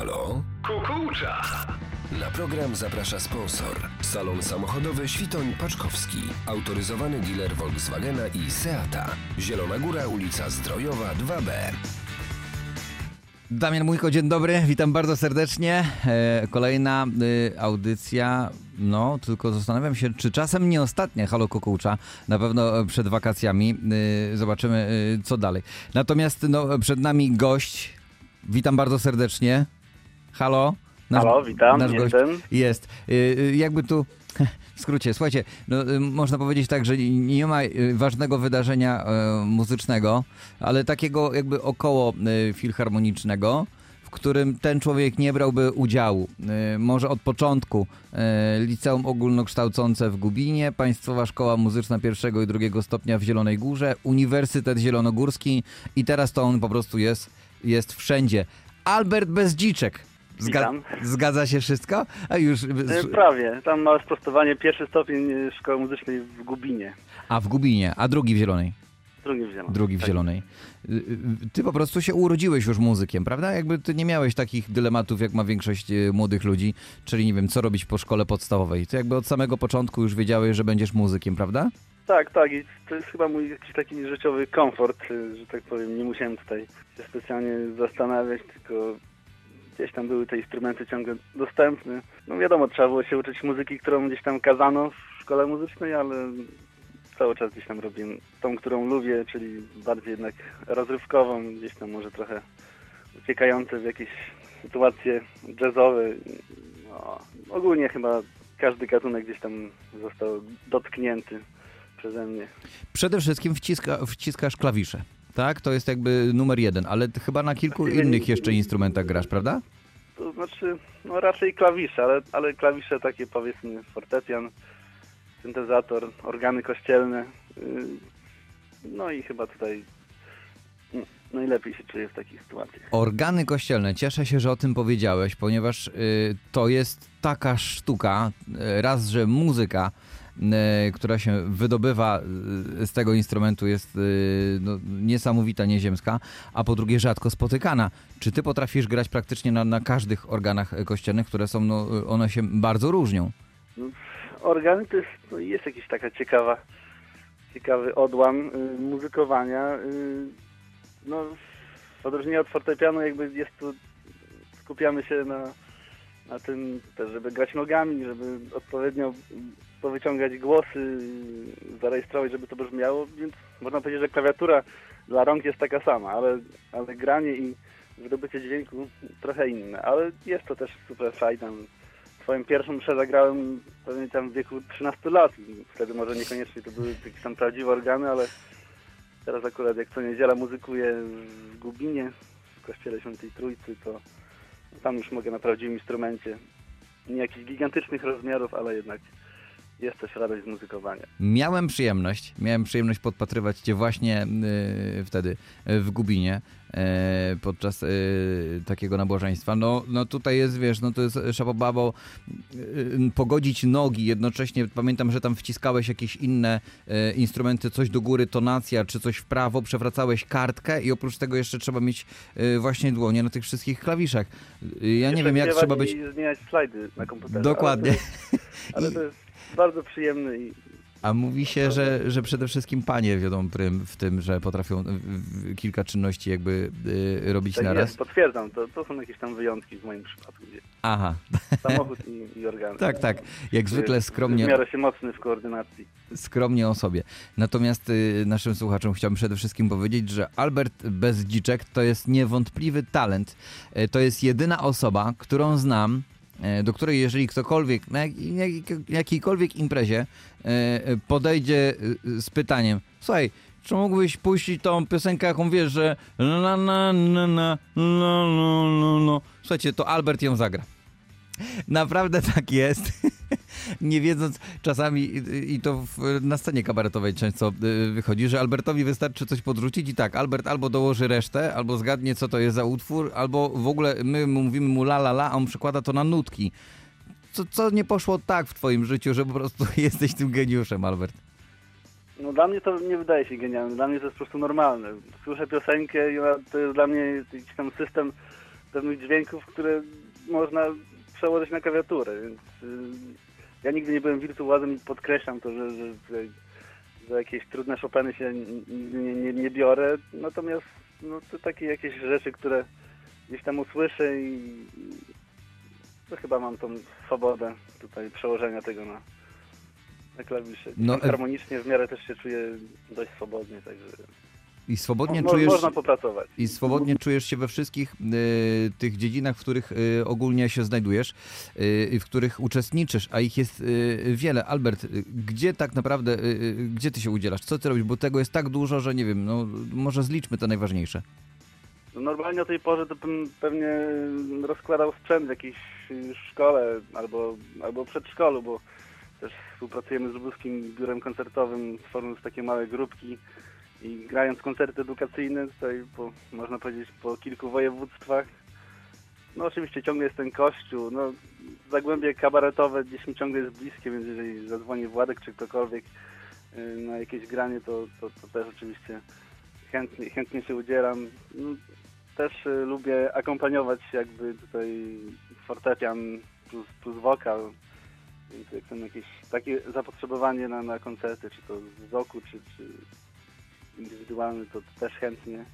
Halo? Kukułcza! Na program zaprasza sponsor. Salon samochodowy Świtoń-Paczkowski. Autoryzowany dealer Volkswagena i Seata. Zielona Góra, ulica Zdrojowa 2B. Damian Mójko, dzień dobry, witam bardzo serdecznie. Kolejna audycja, no tylko zastanawiam się, czy czasem nie ostatnia Halo Kukułcza, na pewno przed wakacjami. Zobaczymy, co dalej. Natomiast przed nami gość, witam bardzo serdecznie. Halo? Halo, witam, nasz jestem. Gość jest. Jakby tu... W skrócie, słuchajcie, można powiedzieć tak, że nie ma ważnego wydarzenia muzycznego, ale takiego jakby około filharmonicznego, w którym ten człowiek nie brałby udziału. Może od początku Liceum Ogólnokształcące w Gubinie, Państwowa Szkoła Muzyczna pierwszego i drugiego stopnia w Zielonej Górze, Uniwersytet Zielonogórski i teraz to on po prostu jest wszędzie. Albert Bezdziczek. Zgadza się wszystko? A już... Prawie. Tam małe sprostowanie. Pierwszy stopień Szkoły Muzycznej w Gubinie. A w Gubinie, a drugi w Zielonej? Drugi w Zielonej. Ty po prostu się urodziłeś już muzykiem, prawda? Jakby ty nie miałeś takich dylematów, jak ma większość młodych ludzi, czyli nie wiem, co robić po szkole podstawowej. Ty jakby od samego początku już wiedziałeś, że będziesz muzykiem, prawda? Tak. I to jest chyba mój jakiś taki życiowy komfort, że tak powiem. Nie musiałem tutaj się specjalnie zastanawiać, tylko... Gdzieś tam były te instrumenty ciągle dostępne. No wiadomo, trzeba było się uczyć muzyki, którą gdzieś tam kazano w szkole muzycznej, ale cały czas gdzieś tam robię tą, którą lubię, czyli bardziej jednak rozrywkową, gdzieś tam może trochę uciekające w jakieś sytuacje jazzowe. No, ogólnie chyba każdy gatunek gdzieś tam został dotknięty przeze mnie. Przede wszystkim wciskasz klawisze. Tak, to jest jakby numer jeden, ale ty chyba na kilku innych jeszcze instrumentach grasz, prawda? To znaczy, no raczej klawisze, ale klawisze takie powiedzmy fortepian, syntezator, organy kościelne. No i chyba tutaj najlepiej się czuję w takich sytuacjach. Organy kościelne, cieszę się, że o tym powiedziałeś, ponieważ to jest taka sztuka, raz, że muzyka, która się wydobywa z tego instrumentu jest niesamowita, nieziemska, a po drugie rzadko spotykana. Czy ty potrafisz grać praktycznie na każdych organach kościelnych, które są, one się bardzo różnią? Organy to jest jakiś taka ciekawy odłam muzykowania. W odróżnieniu od fortepianu jakby jest tu, skupiamy się na tym też, żeby grać nogami, żeby odpowiednio powyciągać głosy, zarejestrować, żeby to brzmiało, więc można powiedzieć, że klawiatura dla rąk jest taka sama, ale granie i wydobycie dźwięku trochę inne, ale jest to też super fajne. Swoją pierwszą mszę zagrałem pewnie tam w wieku 13 lat, wtedy może niekoniecznie to były jakieś tam prawdziwe organy, ale teraz akurat jak co niedziela muzykuję w Gubinie, w kościele Świętej Trójcy, to tam już mogę na prawdziwym instrumencie. Nie jakichś gigantycznych rozmiarów, ale jednak jest też radość z muzykowania. Miałem przyjemność podpatrywać cię właśnie wtedy w Gubinie podczas takiego nabożeństwa. No tutaj jest, wiesz, to jest szapobabo pogodzić nogi, jednocześnie pamiętam, że tam wciskałeś jakieś inne instrumenty, coś do góry, tonacja, czy coś w prawo, przewracałeś kartkę i oprócz tego jeszcze trzeba mieć właśnie dłonie na tych wszystkich klawiszach. Ja nie wiem, jak trzeba być... I zmieniać slajdy na komputerze. Dokładnie. Ale to jest bardzo przyjemny i... A mówi się, że przede wszystkim panie wiodą prym w tym, że potrafią kilka czynności jakby robić naraz. Jest, potwierdzam, to są jakieś tam wyjątki w moim przypadku. Aha. Samochód i organy. Tak. Jak zwykle skromnie... W miarę się mocny w koordynacji. Skromnie o sobie. Natomiast naszym słuchaczom chciałbym przede wszystkim powiedzieć, że Albert Bezdziczek to jest niewątpliwy talent. To jest jedyna osoba, którą znam, do której jeżeli ktokolwiek na jakiejkolwiek imprezie podejdzie z pytaniem: słuchaj, czy mógłbyś puścić tą piosenkę, jaką wiesz, że słuchajcie, to Albert ją zagra. Naprawdę tak jest. Nie wiedząc czasami, i to na scenie kabaretowej często wychodzi, że Albertowi wystarczy coś podrzucić i tak, Albert albo dołoży resztę, albo zgadnie, co to jest za utwór, albo w ogóle my mówimy mu la la la, a on przekłada to na nutki. Co nie poszło tak w twoim życiu, że po prostu jesteś tym geniuszem, Albert? No dla mnie to nie wydaje się genialne, dla mnie to jest po prostu normalne. Słyszę piosenkę i to jest dla mnie jakiś tam system pewnych dźwięków, które można przełożyć na klawiaturę, więc ja nigdy nie byłem wirtuozem i podkreślam to, że za jakieś trudne Chopiny się nigdy nie biorę, natomiast no, to takie jakieś rzeczy, które gdzieś tam usłyszę i to chyba mam tą swobodę tutaj przełożenia tego na klawisze. No, harmonicznie w miarę też się czuję dość swobodnie, także I swobodnie można popracować. I swobodnie czujesz się we wszystkich tych dziedzinach, w których ogólnie się znajdujesz, w których uczestniczysz, a ich jest wiele. Albert, gdzie tak naprawdę, gdzie ty się udzielasz? Co ty robisz? Bo tego jest tak dużo, że nie wiem, no może zliczmy te najważniejsze. No, normalnie o tej porze to bym pewnie rozkładał sprzęt w jakiejś szkole albo przedszkolu, bo też współpracujemy z Lubuskim Biurem Koncertowym, tworząc takie małe grupki i grając koncerty edukacyjne tutaj można powiedzieć po kilku województwach. No oczywiście ciągle jest ten kościół, no Zagłębie kabaretowe gdzieś mi ciągle jest bliskie, więc jeżeli zadzwoni Władek czy ktokolwiek na jakieś granie, to też oczywiście chętnie się udzielam. No, też lubię akompaniować jakby tutaj fortepian plus wokal, więc jak są jakieś takie zapotrzebowanie na koncerty, czy to z zoku, czy indywidualny, to też chętnie.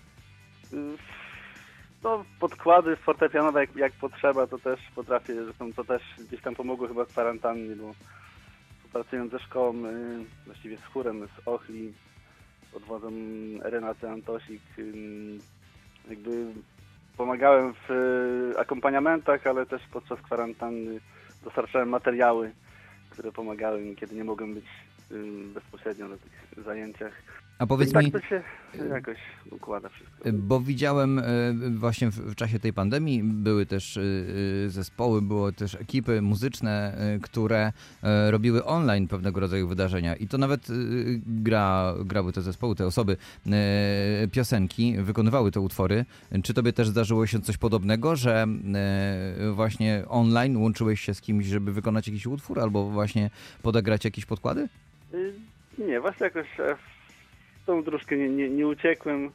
No, podkłady fortepianowe jak potrzeba, to też potrafię, zresztą to też gdzieś tam pomogło chyba w kwarantannie, bo pracując ze szkołą, właściwie z chórem z Ochli, pod wodzą Renaty Antosik, jakby pomagałem w akompaniamentach, ale też podczas kwarantanny dostarczałem materiały, które pomagały mi, kiedy nie mogłem być bezpośrednio na tych zajęciach. A powiedz tak mi, to się jakoś układa wszystko. bo widziałem właśnie w czasie tej pandemii, były też zespoły, były też ekipy muzyczne, które robiły online pewnego rodzaju wydarzenia i to nawet grały te zespoły, te osoby piosenki, wykonywały te utwory. Czy tobie też zdarzyło się coś podobnego, że właśnie online łączyłeś się z kimś, żeby wykonać jakiś utwór albo właśnie podegrać jakieś podkłady? Nie, właśnie jakoś w tą dróżkę nie uciekłem.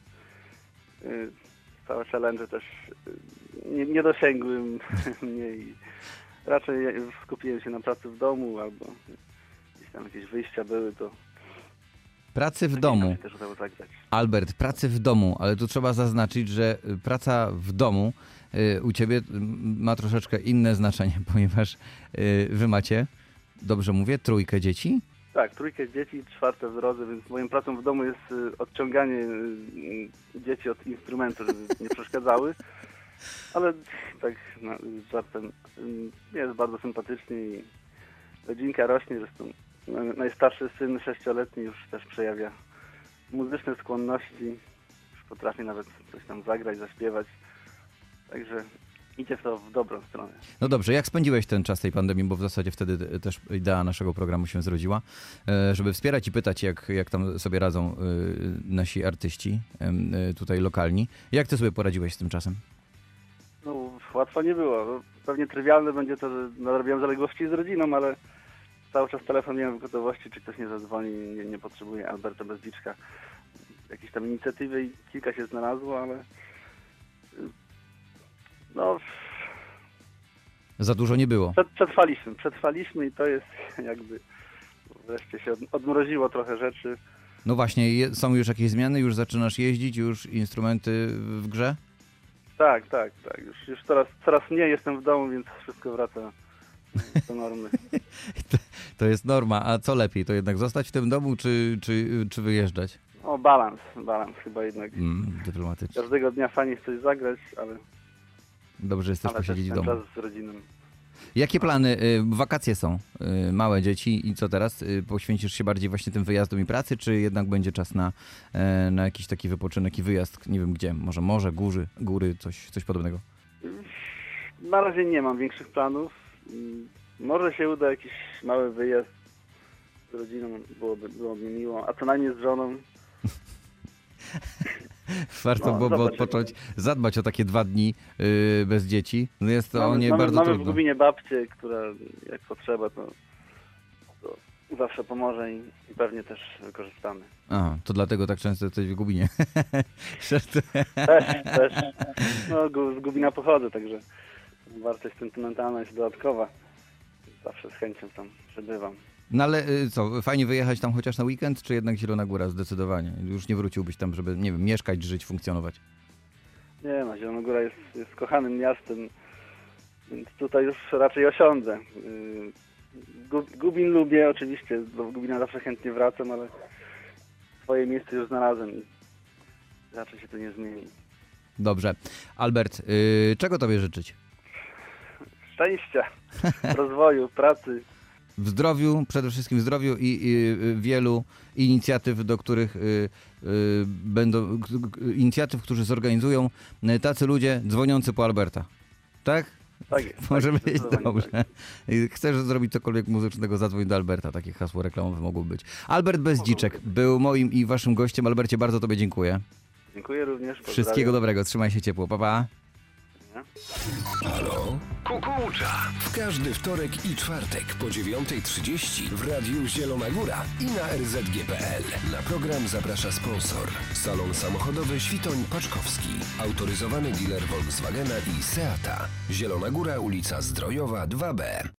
Całe challenge też nie dosięgłem mnie i raczej skupiłem się na pracy w domu albo gdzieś tam jakieś wyjścia były, to Pracy w domu. też udało zagrać. Albert, pracy w domu, ale tu trzeba zaznaczyć, że praca w domu u ciebie ma troszeczkę inne znaczenie, ponieważ wy macie, dobrze mówię, 3 dzieci? Tak, 3 dzieci, 4 w drodze, więc moją pracą w domu jest odciąganie dzieci od instrumentu, żeby nie przeszkadzały. Ale tak z żartem jest bardzo sympatycznie i rodzinka rośnie, zresztą najstarszy syn 6-letni już też przejawia muzyczne skłonności, już potrafi nawet coś tam zagrać, zaśpiewać, także idzie to w dobrą stronę. No dobrze, jak spędziłeś ten czas tej pandemii, bo w zasadzie wtedy też idea naszego programu się zrodziła, żeby wspierać i pytać, jak tam sobie radzą nasi artyści tutaj lokalni. Jak ty sobie poradziłeś z tym czasem? No, łatwo nie było. No, pewnie trywialne będzie to, że nadrobiłem zaległości z rodziną, ale cały czas telefon miałem w gotowości, czy ktoś nie zadzwoni, nie potrzebuje Alberta Bezdziczka. Jakieś tam inicjatywy i kilka się znalazło, ale no... Za dużo nie było. Przetrwaliśmy i to jest jakby... Wreszcie się odmroziło trochę rzeczy. No właśnie, są już jakieś zmiany? Już zaczynasz jeździć? Już instrumenty w grze? Tak. Już coraz mniej jestem w domu, więc wszystko wraca do normy. To jest norma. A co lepiej? To jednak zostać w tym domu, czy wyjeżdżać? O, balans chyba jednak. Dyplomatycznie. Każdego dnia fajnie coś zagrać, ale... Dobrze jest też posiedzieć w domu. czas z rodziną. Jakie plany? Wakacje są, małe dzieci i co teraz? Poświęcisz się bardziej właśnie tym wyjazdom i pracy, czy jednak będzie czas na jakiś taki wypoczynek i wyjazd, nie wiem gdzie, może morze, góry, coś podobnego? Na razie nie mam większych planów. Może się uda jakiś mały wyjazd z rodziną, byłoby miło, a co najmniej z żoną. Warto byłoby odpocząć, zadbać o takie 2 dni bez dzieci. No jest to bardzo trudno. Mamy w Gubinie babcię, która jak potrzeba, to zawsze pomoże i pewnie też wykorzystamy. A, to dlatego tak często jesteś w Gubinie. Też. No, z Gubina pochodzę, także wartość sentymentalna jest dodatkowa. Zawsze z chęcią tam przebywam. No ale co, fajnie wyjechać tam chociaż na weekend, czy jednak Zielona Góra zdecydowanie? Już nie wróciłbyś tam, żeby, nie wiem, mieszkać, żyć, funkcjonować? Nie no, Zielona Góra jest kochanym miastem, więc tutaj już raczej osiądę. Gubin lubię oczywiście, do Gubina zawsze chętnie wracam, ale swoje miejsce już znalazłem i raczej się to nie zmieni. Dobrze. Albert, czego tobie życzyć? Szczęścia, rozwoju, pracy. W zdrowiu, przede wszystkim w zdrowiu i wielu inicjatyw, do których inicjatyw, którzy zorganizują tacy ludzie dzwoniący po Alberta. Tak? Tak jest. Może tak, być dobrze. Tak. Chcesz zrobić cokolwiek muzycznego, zadzwoń do Alberta. Takie hasło reklamowe mogło być. Albert Bezdziczek był moim i waszym gościem. Albercie, bardzo tobie dziękuję. Dziękuję również. Pozdrawiam. Wszystkiego dobrego. Trzymaj się ciepło. Pa, pa. Halo? Kukułcza. W każdy wtorek i czwartek po 9:30 w Radiu Zielona Góra i na rzg.pl. Na program zaprasza sponsor. Salon samochodowy Świtoń Paczkowski. Autoryzowany dealer Volkswagena i Seata. Zielona Góra, ulica Zdrojowa 2B.